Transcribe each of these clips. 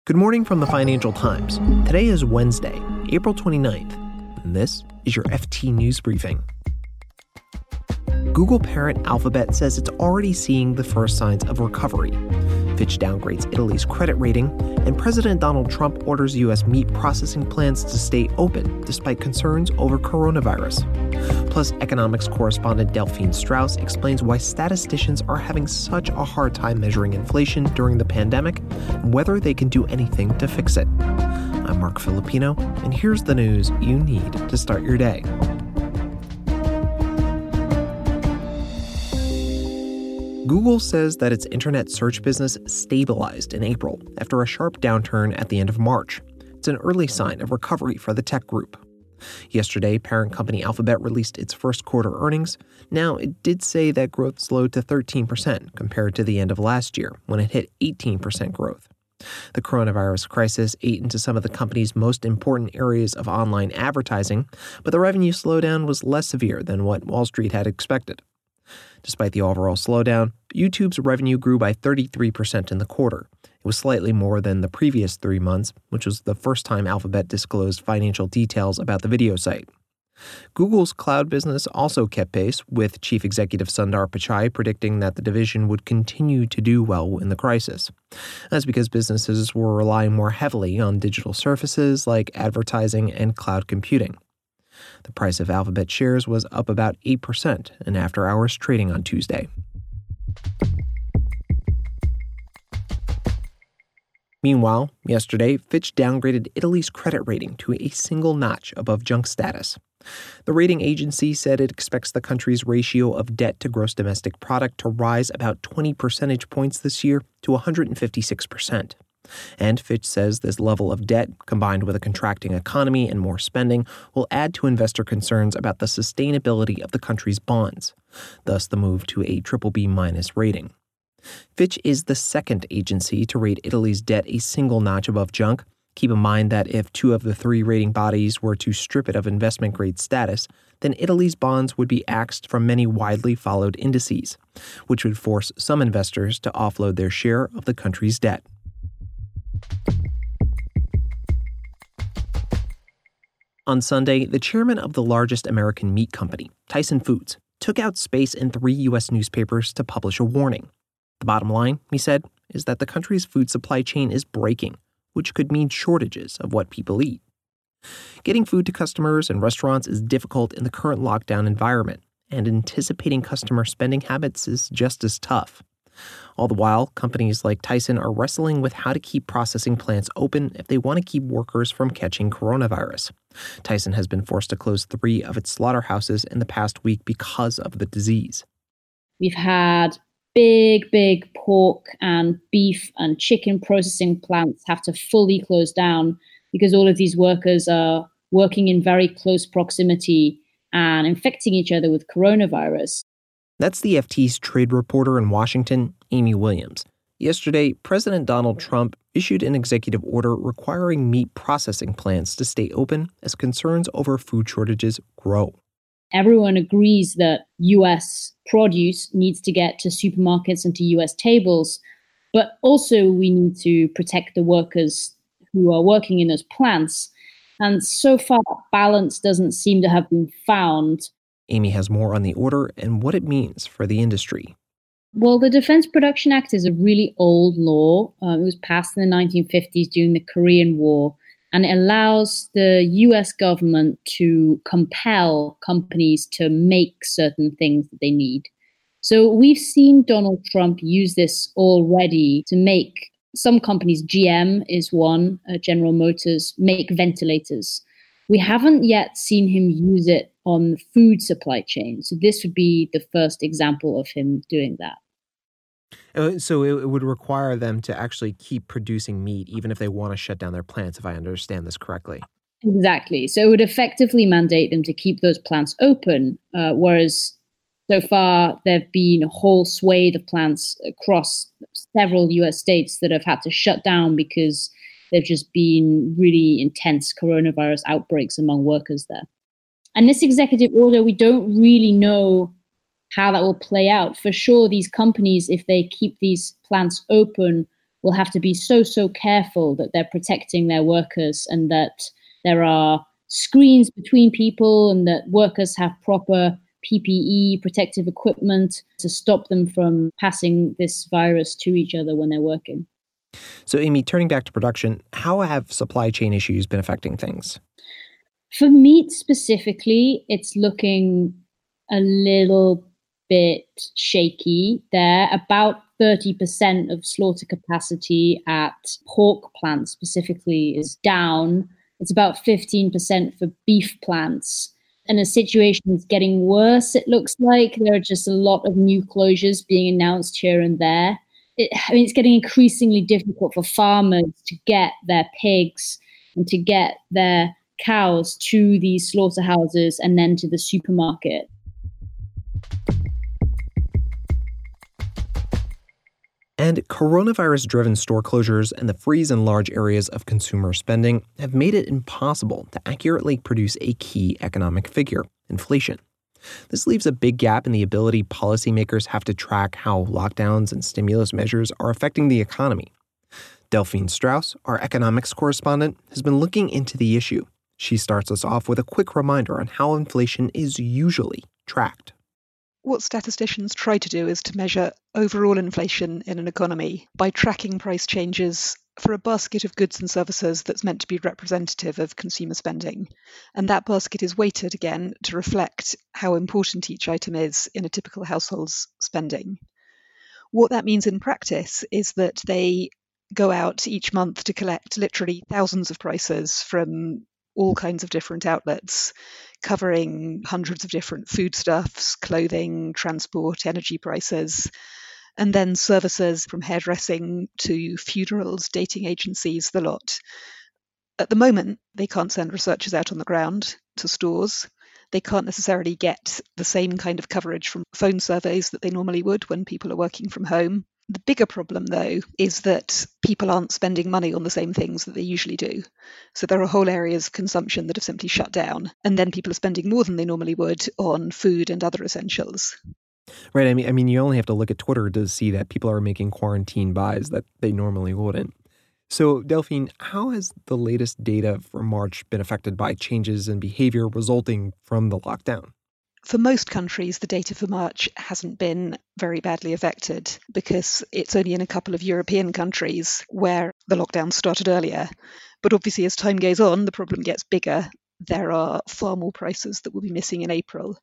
Good morning from the Financial Times. Today is Wednesday, April 29th, and this is your FT News Briefing. Google parent Alphabet says it's already seeing the first signs of recovery. Fitch downgrades Italy's credit rating, and President Donald Trump orders U.S. meat processing plants to stay open despite concerns over coronavirus. Plus, economics correspondent Delphine Strauss explains why statisticians are having such a hard time measuring inflation during the pandemic and whether they can do anything to fix it. I'm Mark Filipino, and here's the news you need to start your day. Google says that its internet search business stabilized in April after a sharp downturn at the end of March. It's an early sign of recovery for the tech group. Yesterday, parent company Alphabet released its first quarter earnings. Now, it did say that growth slowed to 13% compared to the end of last year, when it hit 18% growth. The coronavirus crisis ate into some of the company's most important areas of online advertising, but the revenue slowdown was less severe than what Wall Street had expected. Despite the overall slowdown, YouTube's revenue grew by 33% in the quarter. It was slightly more than the previous 3 months, which was the first time Alphabet disclosed financial details about the video site. Google's cloud business also kept pace, with Chief Executive Sundar Pichai predicting that the division would continue to do well in the crisis. That's because businesses were relying more heavily on digital services like advertising and cloud computing. The price of Alphabet shares was up about 8% in after-hours trading on Tuesday. Meanwhile, yesterday, Fitch downgraded Italy's credit rating to a single notch above junk status. The rating agency said it expects the country's ratio of debt to gross domestic product to rise about 20 percentage points this year to 156%. And Fitch says this level of debt, combined with a contracting economy and more spending, will add to investor concerns about the sustainability of the country's bonds, thus the move to a BBB- rating. Fitch is the second agency to rate Italy's debt a single notch above junk. Keep in mind that if 2 of the 3 rating bodies were to strip it of investment-grade status, then Italy's bonds would be axed from many widely followed indices, which would force some investors to offload their share of the country's debt. On Sunday, the chairman of the largest American meat company, Tyson Foods, took out space in 3 U.S. newspapers to publish a warning. The bottom line, he said, is that the country's food supply chain is breaking, which could mean shortages of what people eat. Getting food to customers and restaurants is difficult in the current lockdown environment, and anticipating customer spending habits is just as tough. All the while, companies like Tyson are wrestling with how to keep processing plants open if they want to keep workers from catching coronavirus. Tyson has been forced to close 3 of its slaughterhouses in the past week because of the disease. We've had big pork and beef and chicken processing plants have to fully close down because all of these workers are working in very close proximity and infecting each other with coronavirus. That's the FT's trade reporter in Washington, Amy Williams. Yesterday, President Donald Trump issued an executive order requiring meat processing plants to stay open as concerns over food shortages grow. Everyone agrees that U.S. produce needs to get to supermarkets and to U.S. tables, but also we need to protect the workers who are working in those plants. And so far, balance doesn't seem to have been found. Amy has more on the order and what it means for the industry. Well, the Defense Production Act is a really old law. It was passed in the 1950s during the Korean War, and it allows the U.S. government to compel companies to make certain things that they need. So we've seen Donald Trump use this already to make some companies, GM is one, General Motors, make ventilators. We haven't yet seen him use it on the food supply chain. So this would be the first example of him doing that. So it would require them to actually keep producing meat, even if they want to shut down their plants, if I understand this correctly. Exactly. So it would effectively mandate them to keep those plants open, whereas so far there have been a whole swathe of plants across several U.S. states that have had to shut down because there've just been really intense coronavirus outbreaks among workers there. And this executive order, we don't really know how that will play out. For sure, these companies, if they keep these plants open, will have to be so careful that they're protecting their workers and that there are screens between people and that workers have proper PPE, protective equipment, to stop them from passing this virus to each other when they're working. So, Amy, turning back to production, how have supply chain issues been affecting things? For meat specifically, it's looking a little bit shaky there. About 30% of slaughter capacity at pork plants specifically is down. It's about 15% for beef plants. And the situation is getting worse, it looks like. There are just a lot of new closures being announced here and there. It's getting increasingly difficult for farmers to get their pigs and to get their cows to these slaughterhouses and then to the supermarket. And coronavirus-driven store closures and the freeze in large areas of consumer spending have made it impossible to accurately produce a key economic figure, inflation. This leaves a big gap in the ability policymakers have to track how lockdowns and stimulus measures are affecting the economy. Delphine Strauss, our economics correspondent, has been looking into the issue. She starts us off with a quick reminder on how inflation is usually tracked. What statisticians try to do is to measure overall inflation in an economy by tracking price changes for a basket of goods and services that's meant to be representative of consumer spending. And that basket is weighted again to reflect how important each item is in a typical household's spending. What that means in practice is that they go out each month to collect literally thousands of prices from all kinds of different outlets, covering hundreds of different foodstuffs, clothing, transport, energy prices, and then services from hairdressing to funerals, dating agencies, the lot. At the moment, they can't send researchers out on the ground to stores. They can't necessarily get the same kind of coverage from phone surveys that they normally would when people are working from home. The bigger problem, though, is that people aren't spending money on the same things that they usually do. So there are whole areas of consumption that have simply shut down. And then people are spending more than they normally would on food and other essentials. Right. I mean, you only have to look at Twitter to see that people are making quarantine buys that they normally wouldn't. So, Delphine, how has the latest data for March been affected by changes in behavior resulting from the lockdown? For most countries, the data for March hasn't been very badly affected because it's only in a couple of European countries where the lockdown started earlier. But obviously, as time goes on, the problem gets bigger. There are far more prices that will be missing in April.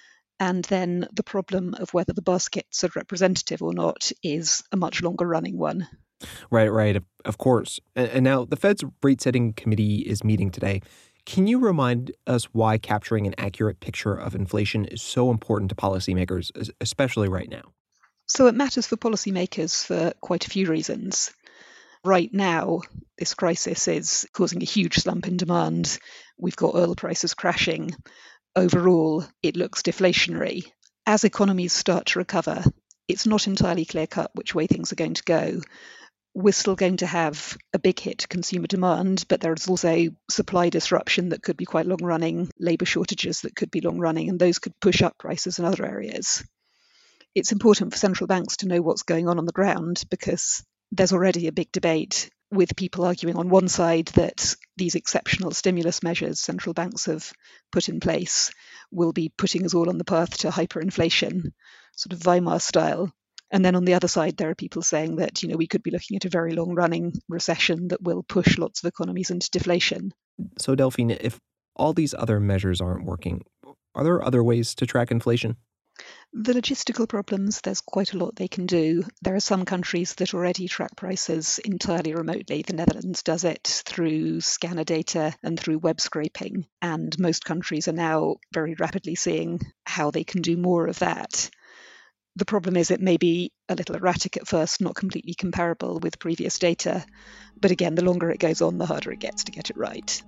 And then the problem of whether the baskets are representative or not is a much longer running one. Right. Of course. And now the Fed's rate-setting committee is meeting today. Can you remind us why capturing an accurate picture of inflation is so important to policymakers, especially right now? So it matters for policymakers for quite a few reasons. Right now, this crisis is causing a huge slump in demand. We've got oil prices crashing. Overall, it looks deflationary. As economies start to recover, it's not entirely clear-cut which way things are going to go. We're still going to have a big hit to consumer demand, but there is also supply disruption that could be quite long-running, labour shortages that could be long-running, and those could push up prices in other areas. It's important for central banks to know what's going on the ground because there's already a big debate with people arguing on one side that these exceptional stimulus measures central banks have put in place will be putting us all on the path to hyperinflation, sort of Weimar style. And then on the other side, there are people saying that, we could be looking at a very long-running recession that will push lots of economies into deflation. So, Delphine, if all these other measures aren't working, are there other ways to track inflation? The logistical problems, there's quite a lot they can do. There are some countries that already track prices entirely remotely. The Netherlands does it through scanner data and through web scraping. And most countries are now very rapidly seeing how they can do more of that. The problem is it may be a little erratic at first, not completely comparable with previous data. But again, the longer it goes on, the harder it gets to get it right.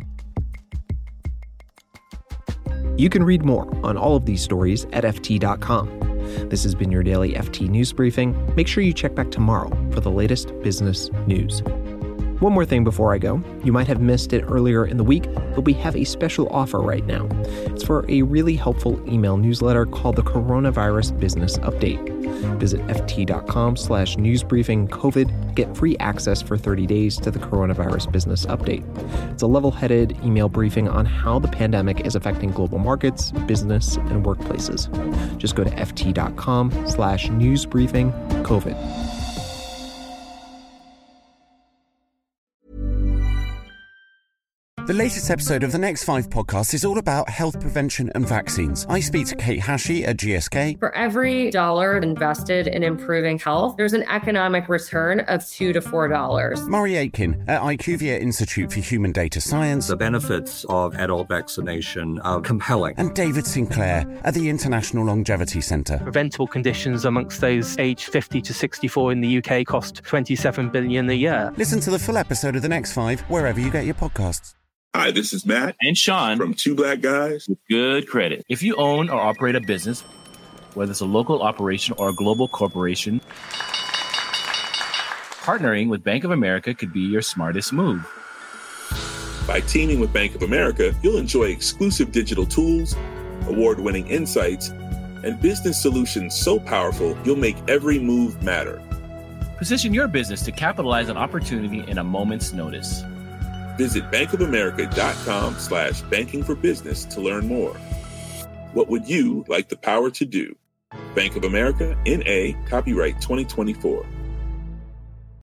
You can read more on all of these stories at FT.com. This has been your daily FT News Briefing. Make sure you check back tomorrow for the latest business news. One more thing before I go. You might have missed it earlier in the week, but we have a special offer right now. It's for a really helpful email newsletter called the Coronavirus Business Update. Visit ft.com/newsbriefingcovid. Get free access for 30 days to the Coronavirus Business Update. It's a level-headed email briefing on how the pandemic is affecting global markets, business, and workplaces. Just go to ft.com/newsbriefingcovid. The latest episode of the Next 5 podcast is all about health prevention and vaccines. I speak to Kate Hashey at GSK. For every dollar invested in improving health, there's an economic return of $2 to $4. Murray Aitken at IQVIA Institute for Human Data Science. The benefits of adult vaccination are compelling. And David Sinclair at the International Longevity Centre. Preventable conditions amongst those aged 50 to 64 in the UK cost $27 billion a year. Listen to the full episode of the Next 5 wherever you get your podcasts. Hi, this is Matt and Sean from Two Black Guys with Good Credit. If you own or operate a business, whether it's a local operation or a global corporation, partnering with Bank of America could be your smartest move. By teaming with Bank of America, you'll enjoy exclusive digital tools, award-winning insights, and business solutions so powerful you'll make every move matter. Position your business to capitalize on opportunity in a moment's notice. Visit bankofamerica.com/bankingforbusiness to learn more. What would you like the power to do? Bank of America, N.A., copyright 2024.